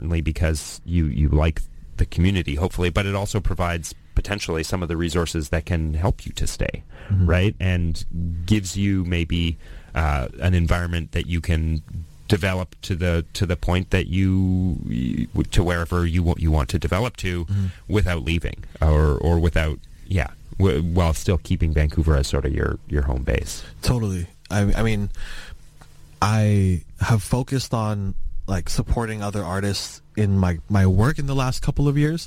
certainly because you like the community, hopefully, but it also provides potentially some of the resources that can help you to stay, right? And gives you maybe an environment that you can develop to the point that you to wherever you want to develop to without leaving or without while still keeping Vancouver as sort of your home base. Totally. I mean, I have focused on like supporting other artists in my work in the last couple of years,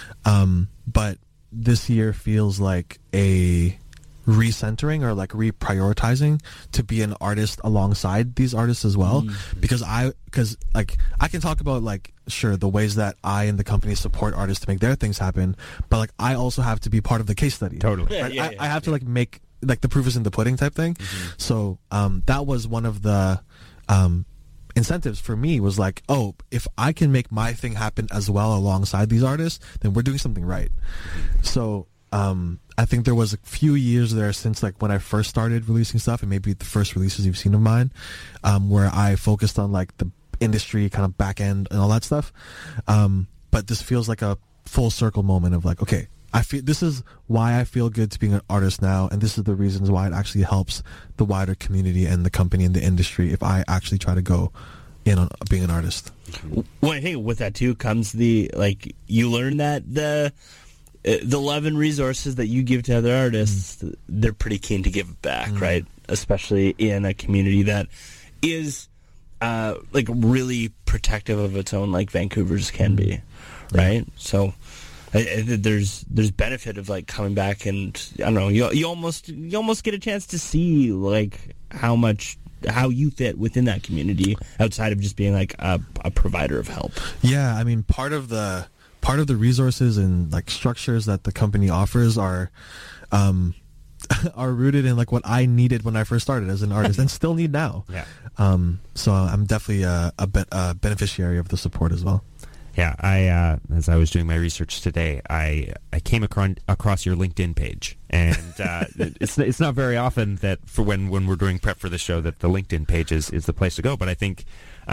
but this year feels like a recentering or like reprioritizing to be an artist alongside these artists as well, because I can talk about like sure the ways that I and the company support artists to make their things happen, but like I also have to be part of the case study. Totally. Right? I have to like make like the proof is in the pudding type thing. So that was one of the incentives for me, was like, oh, if I can make my thing happen as well alongside these artists, then we're doing something right. So I think there was a few years there since like when I first started releasing stuff, and maybe the first releases you've seen of mine, where I focused on like the industry kind of back end and all that stuff. But this feels like a full circle moment of like, okay, I feel this is why I feel good to being an artist now, and this is the reasons why it actually helps the wider community and the company and the industry if I actually try to go in on being an artist. Well, I think with that too comes the like you learn that the love and resources that you give to other artists, they're pretty keen to give back, right? Especially in a community that is like really protective of its own, like Vancouver's can be, right? So there's benefit of like coming back, and I don't know, you almost get a chance to see like how you fit within that community outside of just being like a provider of help. Yeah, I mean, part of the resources and like structures that the company offers are rooted in like what I needed when I first started as an artist and still need now. Yeah. So I'm definitely a beneficiary of the support as well. Yeah, I as I was doing my research today, I came across your LinkedIn page, and it's not very often that for when we're doing prep for the show that the LinkedIn page is the place to go. But I think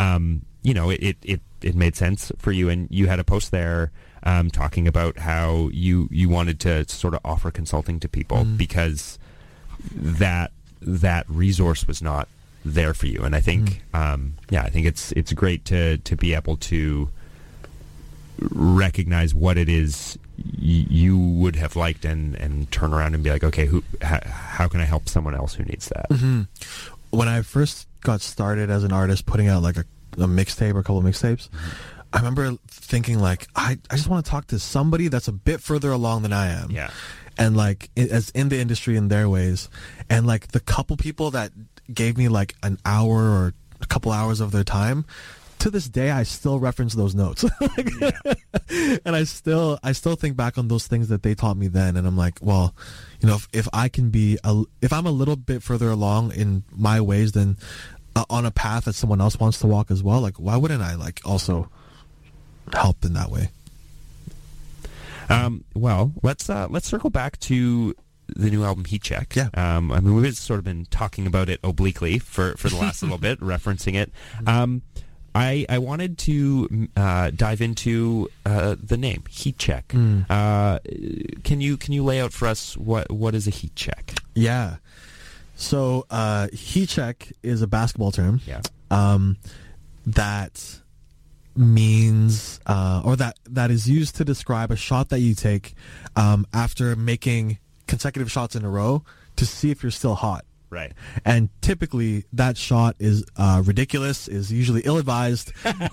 it made sense for you, and you had a post there talking about how you wanted to sort of offer consulting to people because that resource was not there for you, and I think I think it's great to be able to recognize what it is you would have liked and turn around and be like, okay, how can I help someone else who needs that? When I first got started as an artist, putting out like a mixtape or a couple of mixtapes, I remember thinking like, I just want to talk to somebody that's a bit further along than I am. Yeah. And like as in the industry in their ways, and like the couple people that gave me like an hour or a couple hours of their time, to this day I still reference those notes. And I still think back on those things that they taught me then, and I'm like, well, you know, if I can be if I'm a little bit further along in my ways than on a path that someone else wants to walk as well, like why wouldn't I like also help in that way? Well, let's circle back to the new album Heat Check. Yeah. I mean, we've sort of been talking about it obliquely for the last little bit, referencing it. I wanted to dive into the name Heat Check. Can you lay out for us what is a heat check? Yeah. So heat check is a basketball term. Yeah. That means or that is used to describe a shot that you take after making consecutive shots in a row to see if you're still hot. Right. And typically that shot is ridiculous, is usually ill-advised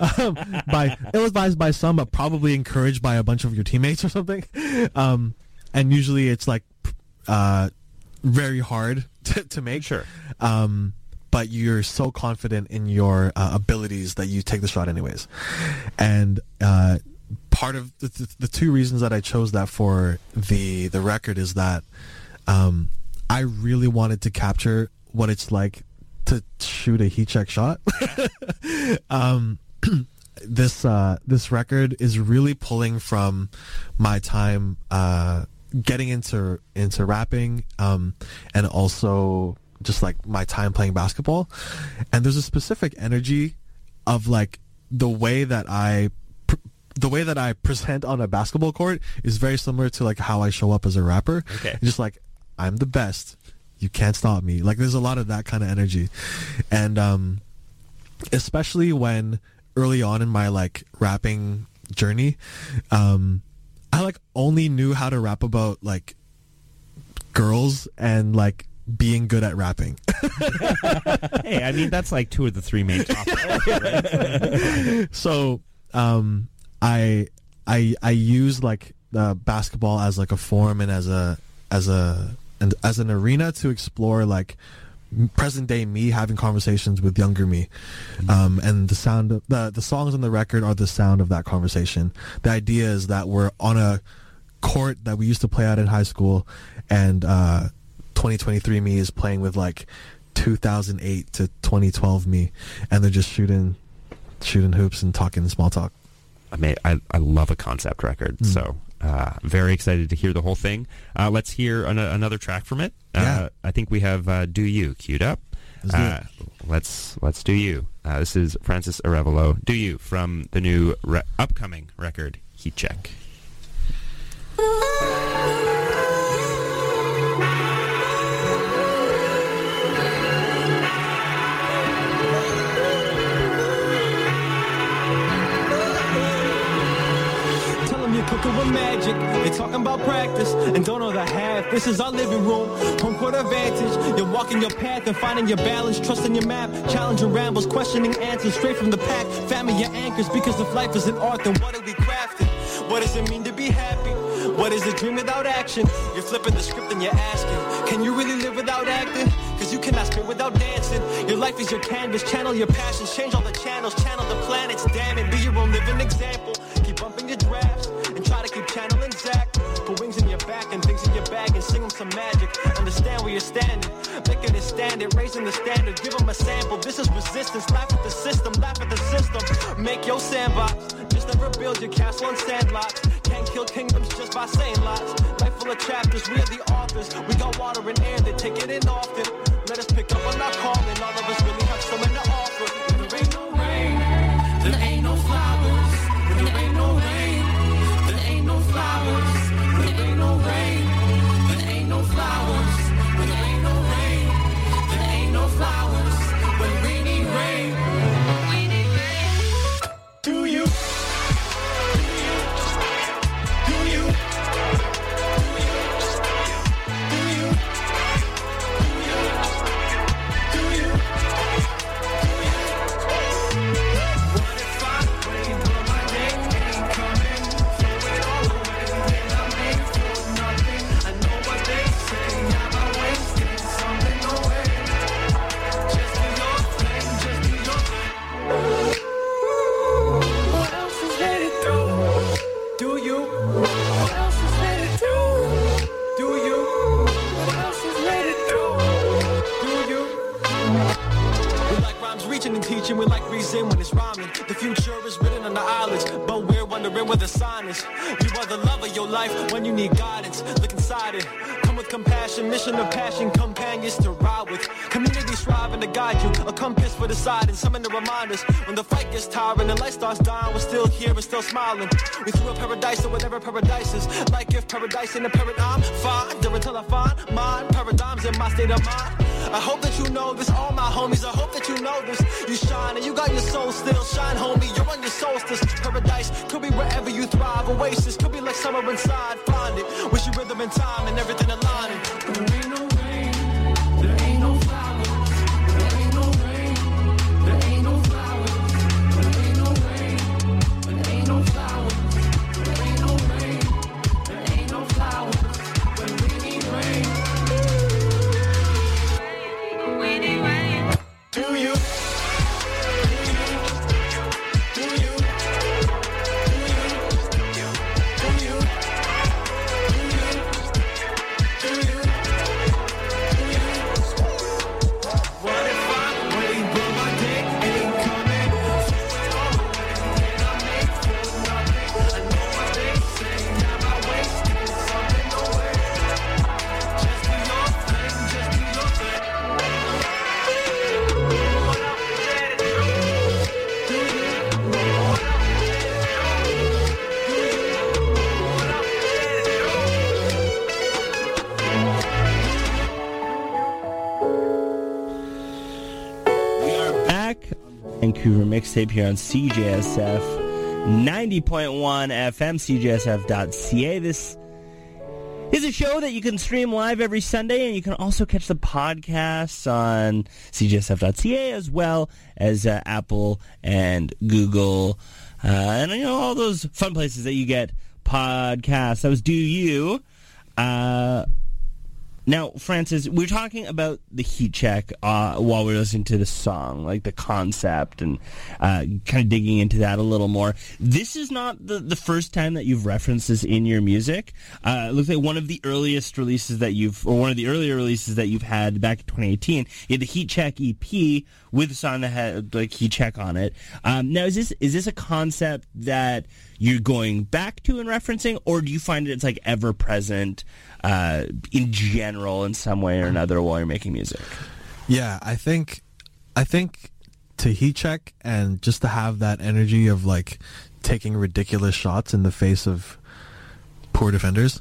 by some, but probably encouraged by a bunch of your teammates or something. And usually it's like very hard to make. Sure. But you're so confident in your abilities that you take the shot anyways. And part of the two reasons that I chose that for the record is that I really wanted to capture what it's like to shoot a heat check shot. This record is really pulling from my time getting into rapping, and also just like my time playing basketball. And there's a specific energy of like the way that I the way that I present on a basketball court is very similar to like how I show up as a rapper. Okay. Just like, I'm the best. You can't stop me. Like there's a lot of that kind of energy. And especially when early on in my like rapping journey, I like only knew how to rap about like girls and like being good at rapping. Hey, I mean, that's like two of the three main topics. Right? So I use like basketball as like a forum and as an arena to explore like present day me having conversations with younger me, and the sound of the songs on the record are the sound of that conversation. The idea is that we're on a court that we used to play out in high school, and 2023 me is playing with like 2008 to 2012 me, and they're just shooting hoops and talking small talk. I love a concept record, so very excited to hear the whole thing. Let's hear another track from it. Yeah. I think we have "Do You" queued up. Let's do you. This is Francis Arevalo. "Do You" from the new upcoming record Heat Check. Cooking with magic, they talking about practice and don't know the half. This is our living room, home court advantage. You're walking your path and finding your balance, trusting your map, challenging rambles, questioning answers straight from the pack. Family your anchors, because if life is an art, then what are we crafting? What does it mean to be happy? What is a dream without action? You're flipping the script and you're asking, can you really live without acting? Cause you cannot spit without dancing. Your life is your canvas, channel your passions, change all the channels, channel the planets, damn it, be your own living example. Keep bumping your drafts and try to keep channeling Zach. Put wings in your back and things in your bag and sing them some magic. Understand where you're standing, making it standard, raising the standard, give them a sample. This is resistance, laugh at the system, make your sandbox. Just never build your castle on sandlots. Can't kill kingdoms just by saying lots. Life full of chapters, we are the authors. We got water and air, they take it in often. Let us pick up on our calling, all of us really have so many to offer. When there ain't no rain, there ain't no flowers. When there ain't no rain, there ain't no flowers. When there ain't no rain, there ain't no flowers. When there ain't no rain, there ain't no flowers. When we need rain, we need rain. Do you? Teaching, we like reason when it's rhyming. The future is written on the eyelids, but we're wondering where the sign is. You are the love of your life when you need guidance. Look inside it. Come with compassion, mission of passion, companions to ride with. Community striving to guide you, a compass for deciding, something to remind us. When the fight gets tiring, the light starts dying, we're still here and still smiling. We threw a paradise to whatever paradise is. Like if paradise in a paradigm, fine. There until I find mine. Paradigms in my state of mind. I hope that you know this, all my homies, I hope that you know this. You shine and you got your soul still, shine homie, you're on your solstice. Paradise could be wherever you thrive, oasis could be like summer inside, find it. Wish you rhythm and time and everything aligning. There ain't no rain, there ain't no flowers. There ain't no rain, there ain't no flowers. There ain't no rain, there ain't no flowers. There ain't no rain, there ain't no flowers. When we need rain, we need rain. Do you? Vancouver mixtape here on CJSF 90.1 FM, CJSF.ca. This is a show that you can stream live every Sunday, and you can also catch the podcasts on CJSF.ca as well as Apple and Google, and all those fun places that you get podcasts. That was Do You. Now, Francis, we're talking about the heat check while we're listening to the song, like the concept, and kind of digging into that a little more. This is not the first time that you've referenced this in your music. It looks like one of the earliest releases that one of the earlier releases that you've had back in 2018, you had the Heat Check EP with a song that had like Heat Check on it. Now, is this a concept that you're going back to and referencing, or do you find it's like ever present in general in some way or another while you're making music? Yeah, I think to heat check and just to have that energy of like taking ridiculous shots in the face of poor defenders,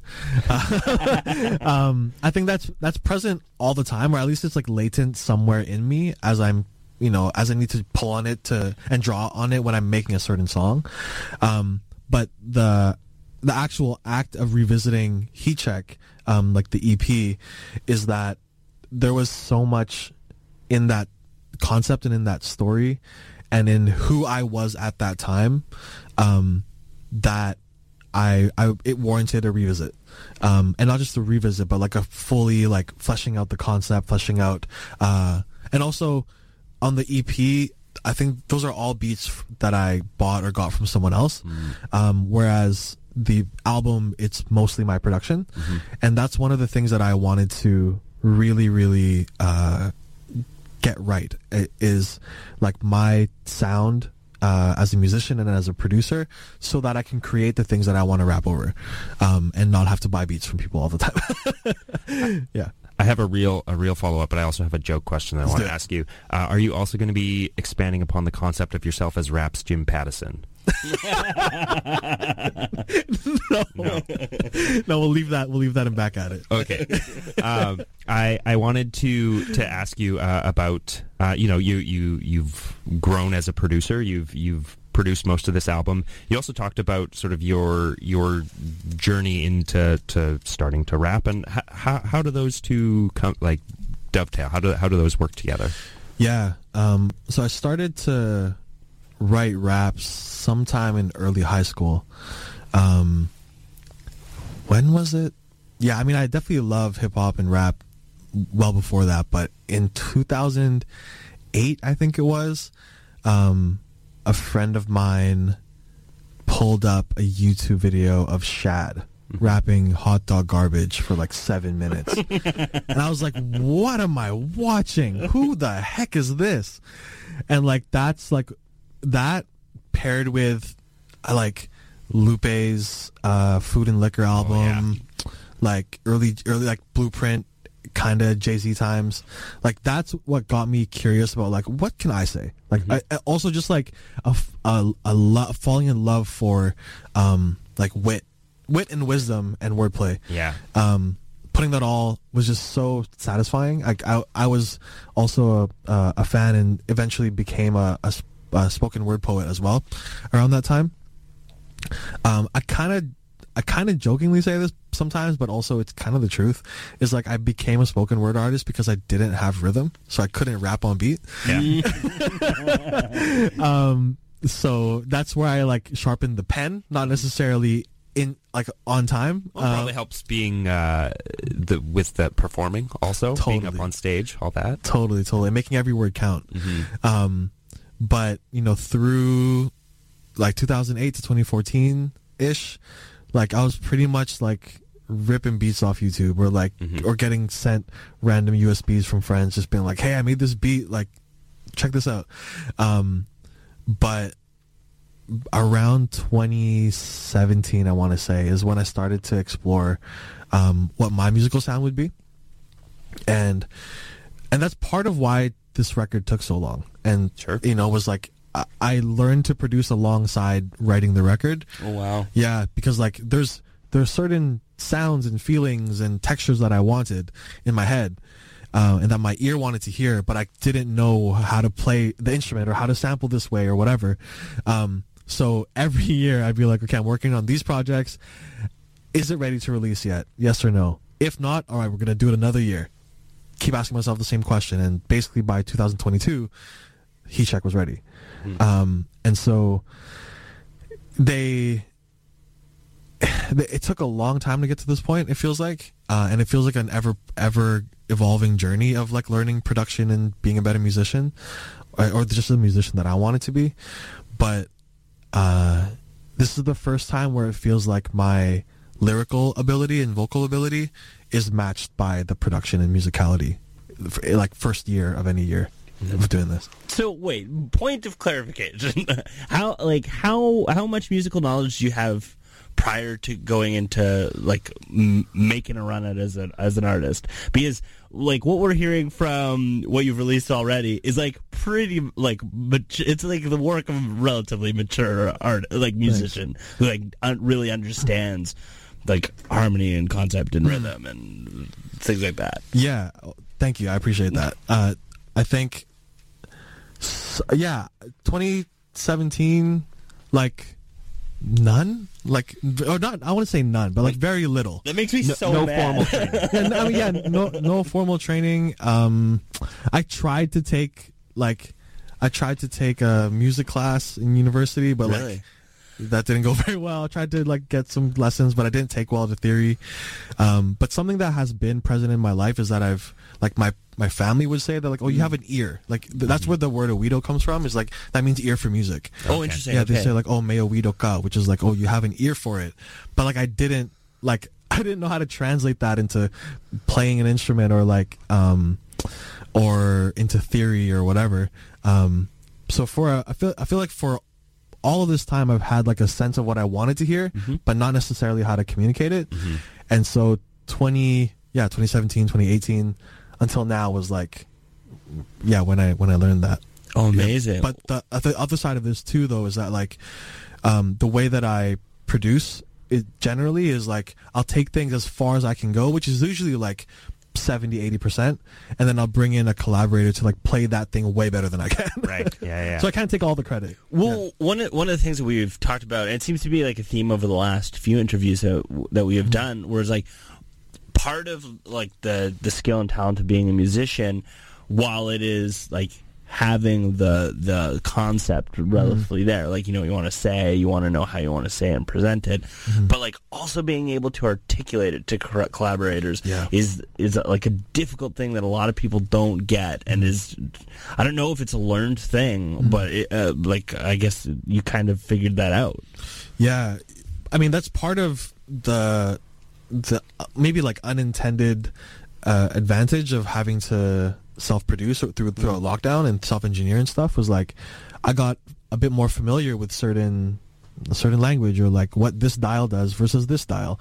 I think that's present all the time, or at least it's like latent somewhere in me as I'm as I need to pull on it and draw on it when I'm making a certain song. But the actual act of revisiting Heat Check, like the EP, is that there was so much in that concept and in that story and in who I was at that time, that it warranted a revisit. And not just a revisit, but like a fully like fleshing out the concept, fleshing out, and also on the EP, I think those are all beats that I bought or got from someone else. Whereas the album, it's mostly my production. And that's one of the things that I wanted to really, really get right. It is like my sound as a musician and as a producer, so that I can create the things that I want to rap over, and not have to buy beats from people all the time. Yeah. I have a real follow-up, but I also have a joke question that I want to ask you. Are you also going to be expanding upon the concept of yourself as rap's Jim Pattison? No, we'll leave that and back at it. Okay. I wanted to ask you about you've grown as a producer. You've produced most of this album. You also talked about sort of your journey into starting to rap, and how do those two dovetail? How do those work together? Yeah. So I started to write raps sometime in early high school. When was it? Yeah, I mean, I definitely love hip hop and rap well before that, but in 2008, I think it was, a friend of mine pulled up a YouTube video of Shad rapping Hot Dog Garbage for like 7 minutes. And I was like, what am I watching? Who the heck is this? And like, that's like, that paired with like Lupe's Food and Liquor album, like early like Blueprint, kind of Jay-Z times, like that's what got me curious about like what can I say, like I also just like falling in love for like wit and wisdom and wordplay. Putting that all was just so satisfying. Like I was also a fan and eventually became a spoken word poet as well around that time. I kind of jokingly say this sometimes, but also it's kind of the truth, is like I became a spoken word artist because I didn't have rhythm, so I couldn't rap on beat. So that's where I like sharpened the pen, not necessarily in like on time. Well, it probably helps being with the performing also, being up on stage, all that. Totally making every word count. But through like 2008 to 2014 ish, like I was pretty much like ripping beats off YouTube, or like or getting sent random USBs from friends, just being like, hey, I made this beat, like check this out. But around 2017, I want to say, is when I started to explore what my musical sound would be, and that's part of why this record took so long. And was like I learned to produce alongside writing the record. Oh wow. Yeah, because like there's certain sounds and feelings and textures that I wanted in my head, and that my ear wanted to hear, but I didn't know how to play the instrument or how to sample this way or whatever. So every year I'd be like, okay, I'm working on these projects. Is it ready to release yet? Yes or no? If not, all right, we're going to do it another year. Keep asking myself the same question. And basically by 2022, Heat Check was ready. And so it took a long time to get to this point, it feels like. And it feels like an ever evolving journey of like learning production and being a better musician, or just a musician that I wanted to be. But this is the first time where it feels like my lyrical ability and vocal ability is matched by the production and musicality, like first year of any year of doing this. So wait, point of clarification. how much musical knowledge do you have prior to going into like making a run at as an artist? Because like what we're hearing from what you've released already is like pretty like it's like the work of a relatively mature musician who like really understands like harmony and concept and rhythm and things like that. Yeah, thank you. I appreciate that. I think 2017, like none, like, or not, I want to say none, but like very little. That makes me no mad. Formal training. No formal training. I tried to take a music class in university, but really? like that didn't go very well. I tried to like get some lessons, but I didn't take well the theory. But something that has been present in my life is that I've like my family would say that like, oh, you have an ear. Like that's where the word oído comes from. Is like that means ear for music. Oh, interesting. Yeah, okay. they say like, oh, me oído ka, which is like, oh, you have an ear for it. But like I didn't know how to translate that into playing an instrument or like or into theory or whatever. So I feel like for all of this time I've had like a sense of what I wanted to hear, but not necessarily how to communicate it. And so 2017, 2018 until now was like, when I learned that. Oh, amazing. Yeah. But the other side of this too, though, is that like the way that I produce it generally is like I'll take things as far as I can go, which is usually like 70-80%, and then I'll bring in a collaborator to like play that thing way better than I can. Right. Yeah. So I can't take all the credit. Well, one of the things that we've talked about, and it seems to be like a theme over the last few interviews that we have done, where it's like part of like the skill and talent of being a musician, while it is like having the concept relatively there, like, you know, you want to know how you want to say and present it, but like also being able to articulate it to collaborators is like a difficult thing that a lot of people don't get, and is, I don't know if it's a learned thing, but like I guess you kind of figured that out. Yeah, I mean that's part of the maybe like unintended advantage of having to self-produce through a lockdown and self-engineer and stuff, was like I got a bit more familiar with certain language, or like what this dial does versus this dial,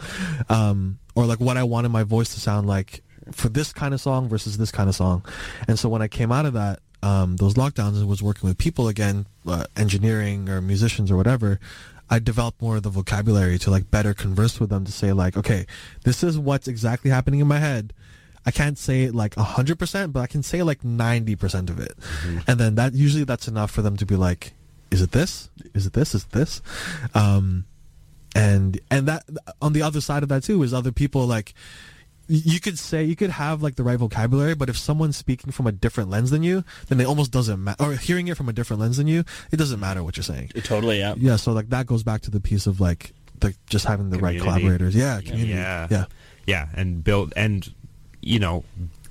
or like what I wanted my voice to sound like for this kind of song versus this kind of song. And so when I came out of that those lockdowns and was working with people again, engineering or musicians or whatever, I developed more of the vocabulary to like better converse with them, to say like, okay, this is what's exactly happening in my head. I can't say it like 100%, but I can say like 90% of it. And then that's enough for them to be like, is it this? Is it this? Is it this? And that on the other side of that too is other people, like you could have like the right vocabulary, but if someone's speaking from a different lens than you, then it almost doesn't matter. Or hearing it from a different lens than you, it doesn't matter what you're saying. Totally, yeah. Yeah, so like that goes back to the piece of like just having the right collaborators. Yeah, community. Yeah, and build, and you know,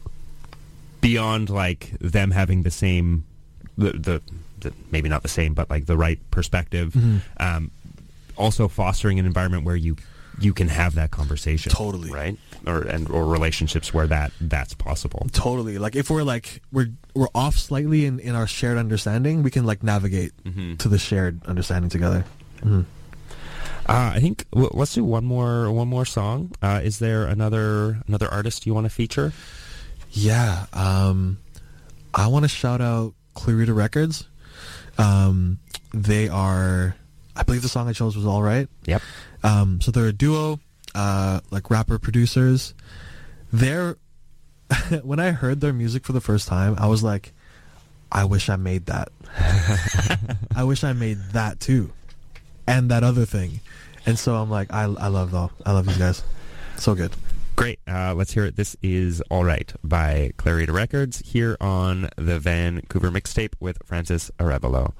beyond like them having the same, the maybe not the same, but like the right perspective, also fostering an environment where you can have that conversation. Totally. Right? Or relationships where that's possible. Totally. Like if we're off slightly in our shared understanding, we can like navigate to the shared understanding together. I think let's do one more song. Is there another artist you want to feature? Yeah, I want to shout out Clarita Records. They are, I believe the song I chose was All Right. Yep. So they're a duo, like rapper producers. They're when I heard their music for the first time, I was like, I wish I made that. I wish I made that too, and that other thing. And so I'm like, I love these guys. So good. Great. Let's hear it. This is All Right by Clarita Records here on the Vancouver Mixtape with Francis Arevalo.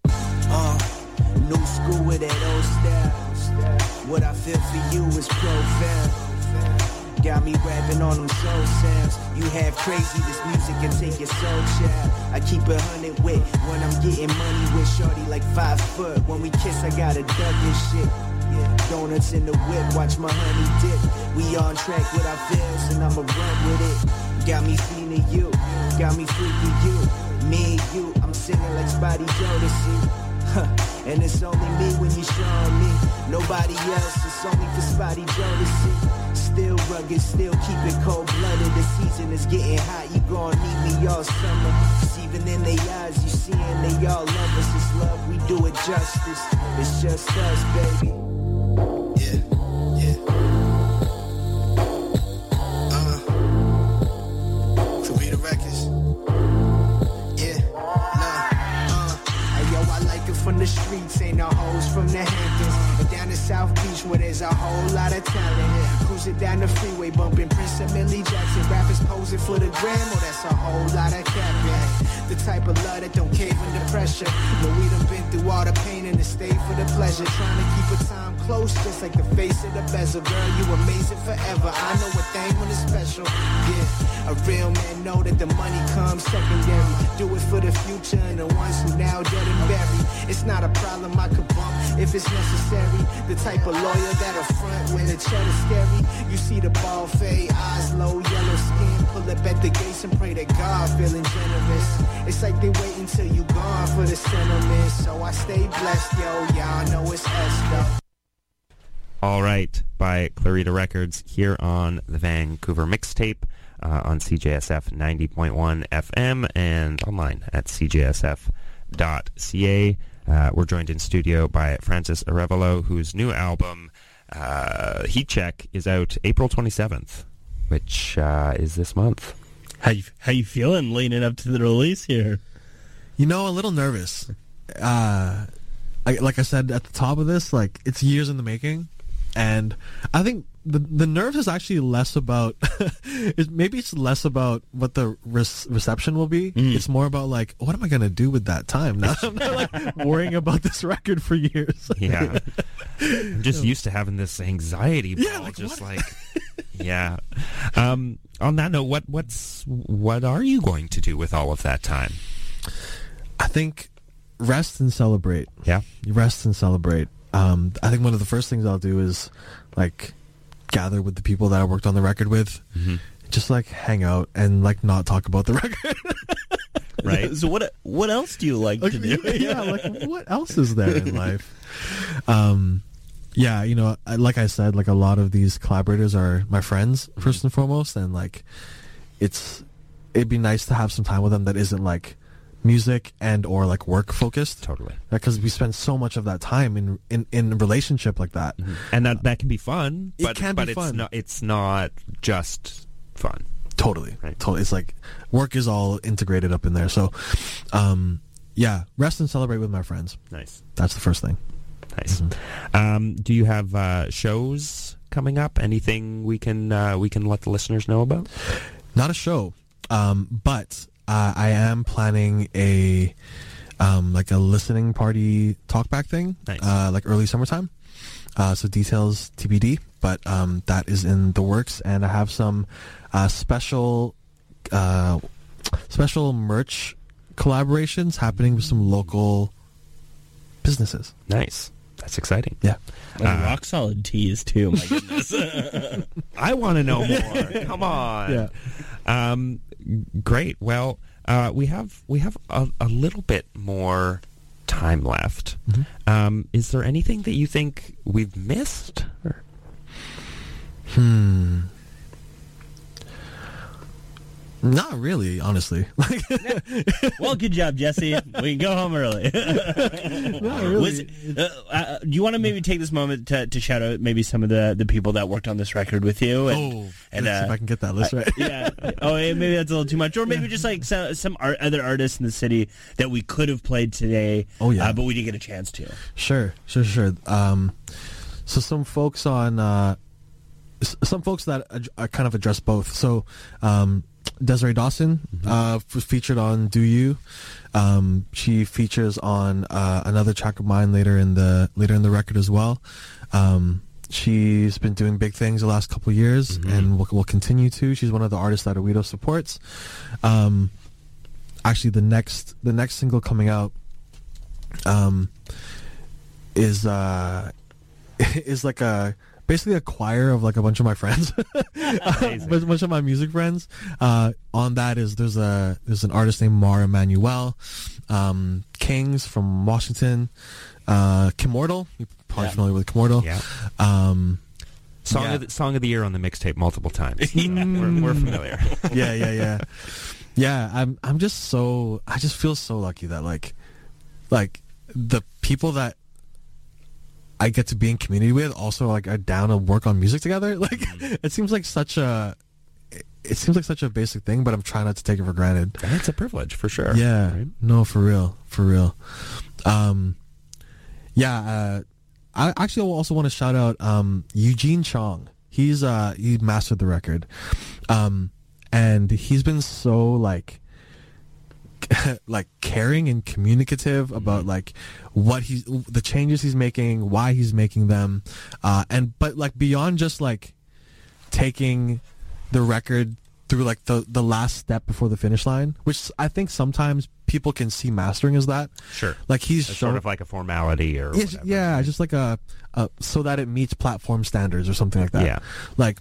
New school with that old style. What I feel for you is profound. Got me rapping on them soul sounds. You have crazy, this music can take your soul, child. I keep 100 with when I'm getting money with shorty like 5 foot. When we kiss, I got a duck and shit. Yeah. Donuts in the whip, watch my honey dip. We on track with our feels and I'ma run with it. Got me feeling you, got me freaking you. Me and you, I'm singing like Spotty Jodeci. And it's only me when you showing me. Nobody else, it's only for Spotty Jodeci. Still rugged, still keep it cold-blooded. The season is getting hot, you gon' need me all summer. Cause even in their eyes, you seeing they all love us. It's love, we do it justice. It's just us, baby. Clarita Records. From the streets, ain't no hoes from the Hamptons. And down to South Beach where there's a whole lot of talent. Cruising down the freeway, bumping Prince and Millie Jackson. Rappers posing for the gram, oh that's a whole lot of capping. The type of love that don't cave under pressure. But we done been through all the pain and the stay for the pleasure. Trying to keep a time close, just like the face of the bezel. Girl, you amazing forever. I know a thing when it's special. Yeah, a real man know that the money comes secondary. Do it for the future and the ones who now dead and buried. It's not a problem I could bump if it's necessary. The type of lawyer that'll front when the cheddar's scary. You see the ball fade, eyes low, yellow skin. Pull up at the gates and pray to God, feeling generous. It's like they waiting till you gone for the sentiment. So I stay blessed, yo. Y'all know it's us, though. All Right by Clarita Records here on the Vancouver Mixtape on CJSF 90.1 FM and online at cjsf.ca. We're joined in studio by Francis Arevalo, whose new album, Heat Check, is out April 27th, which is this month. How you feeling leading up to the release here? You know, a little nervous. Like I said at the top of this, like it's years in the making, and I think the nerves is actually less about maybe it's less about what the reception will be. It's more about like, what am I gonna do with that time now? I'm not like worrying about this record for years. Yeah, I'm just used to having this anxiety ball. Yeah, like, just what? like yeah. On that note, what are you going to do with all of that time? I think rest and celebrate. Yeah, rest and celebrate. I think one of the first things I'll do is like gather with the people that I worked on the record with, just like hang out and like not talk about the record. Right. So what else do you like to do? Yeah, like what else is there in life? Yeah, you know, like I said, like a lot of these collaborators are my friends first and foremost, and like it'd be nice to have some time with them that isn't like music and or like work focused. Totally. Because we spend so much of that time in a relationship like that. And that can be fun, but be fun. It's not just fun. Totally. Right. Totally. It's like work is all integrated up in there. So yeah, rest and celebrate with my friends. Nice. That's the first thing. Nice. Do you have shows coming up? Anything we can let the listeners know about? Not a show, but I am planning a like a listening party talkback thing, nice. Like early summertime. So details TBD, but that is in the works, and I have some special merch collaborations happening with some local businesses. Nice. That's exciting. Yeah. Rock solid teas too. My goodness. I want to know more. Come on. Yeah. Great. Well, we have a little bit more time left. Is there anything that you think we've missed? Not really, honestly. Well, good job, Jesse. We can go home early. Not really. Do you want to maybe take this moment to shout out maybe some of the people that worked on this record with you? Let's see if I can get that list right. Yeah. Oh, maybe that's a little too much. Or maybe just like some other artists in the city that we could have played today. Oh, yeah. But we didn't get a chance to. Sure. So some folks on... some folks that kind of address both. So Desiree Dawson was featured on Do You. She features on another track of mine later in the record as well. She's been doing big things the last couple of years and will continue to. She's one of the artists that Owedo supports. Actually, the next single coming out is like basically a choir of like a bunch of my friends, a bunch of my music friends. On that there's an artist named Mara Emanuel, Kings from Washington, Kimortal. You're probably familiar with Kimortal. Yeah. Song of the year on the mixtape multiple times. We're familiar. Yeah. I just feel so lucky that like the people that I get to be in community with also like are down to work on music together. Like it seems like such a basic thing, but I'm trying not to take it for granted. It's a privilege for sure. Yeah. Right? No, for real. I actually also want to shout out Eugene Chong. He mastered the record. And he's been so like caring and communicative about like the changes he's making, why he's making them, but like beyond just like taking the record through like the last step before the finish line, which I think sometimes people can see mastering as that. Sure. Like he's sort of like a formality or whatever. Yeah, just like a so that it meets platform standards or something like that. Yeah. Like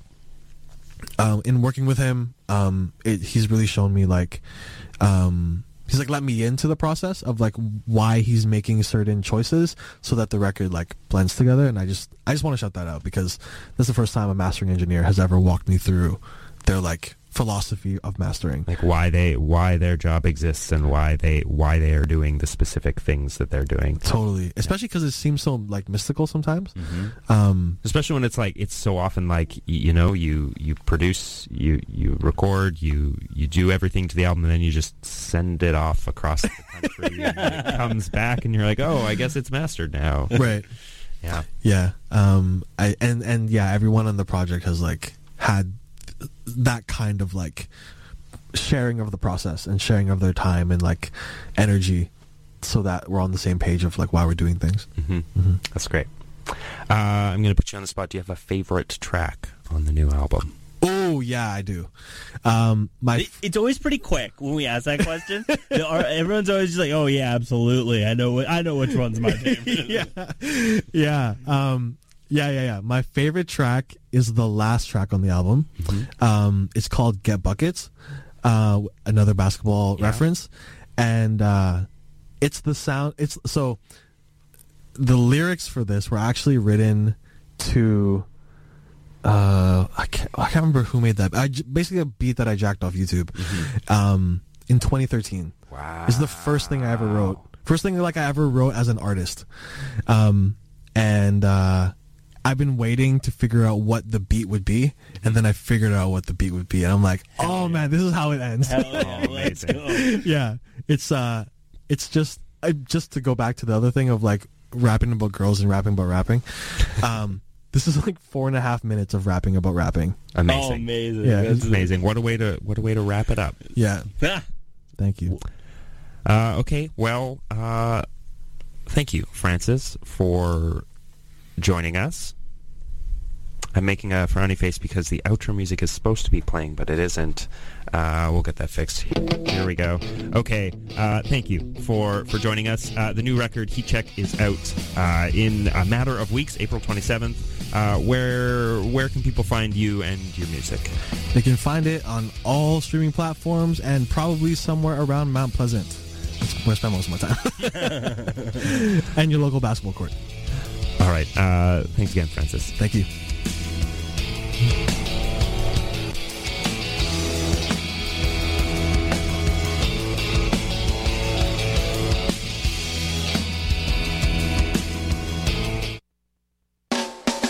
in working with him, he's really shown me like he's like let me into the process of like why he's making certain choices so that the record like blends together. And I just want to shout that out because this is the first time a mastering engineer has ever walked me through their like philosophy of mastering, like why their job exists and why they are doing the specific things that they're doing. Totally, especially because it seems so like mystical sometimes. Especially when it's like it's so often like you produce, you record, you do everything to the album, and then you just send it off across the country, and it comes back, and you're like, oh, I guess it's mastered now. Right. Yeah. Everyone on the project has like had that kind of like sharing of the process and sharing of their time and like energy so that we're on the same page of like why we're doing things. That's great. I'm going to put you on the spot. Do you have a favorite track on the new album? Oh yeah, I do. It's always pretty quick when we ask that question. Everyone's always just like, "Oh yeah, absolutely. I know which one's my favorite." Yeah. My favorite track is the last track on the album. It's called Get Buckets, another basketball reference. And it's the sound. So the lyrics for this were actually written to, I can't remember who made that. Basically a beat that I jacked off YouTube in 2013. Wow. It's the first thing I ever wrote. First thing like I ever wrote as an artist. I've been waiting to figure out what the beat would be, and then I figured out what the beat would be, and I'm like, oh man, this is how it ends. Hell yeah, let's go. Yeah, it's just to go back to the other thing of like rapping about girls and rapping about rapping. This is like 4.5 minutes of rapping about rapping. Amazing. Oh, amazing. Yeah, it's amazing. What a way to wrap it up. Yeah. Thank you. Okay. Well, thank you, Francis, for joining us. I'm making a frowny face because the outro music is supposed to be playing, but it isn't. We'll get that fixed. Here we go. Okay. Thank you for joining us. The new record, Heat Check, is out in a matter of weeks, April 27th. Where can people find you and your music? They can find it on all streaming platforms and probably somewhere around Mount Pleasant. That's where I spend most of my time. And your local basketball court. All right. Thanks again, Francis. Thank you.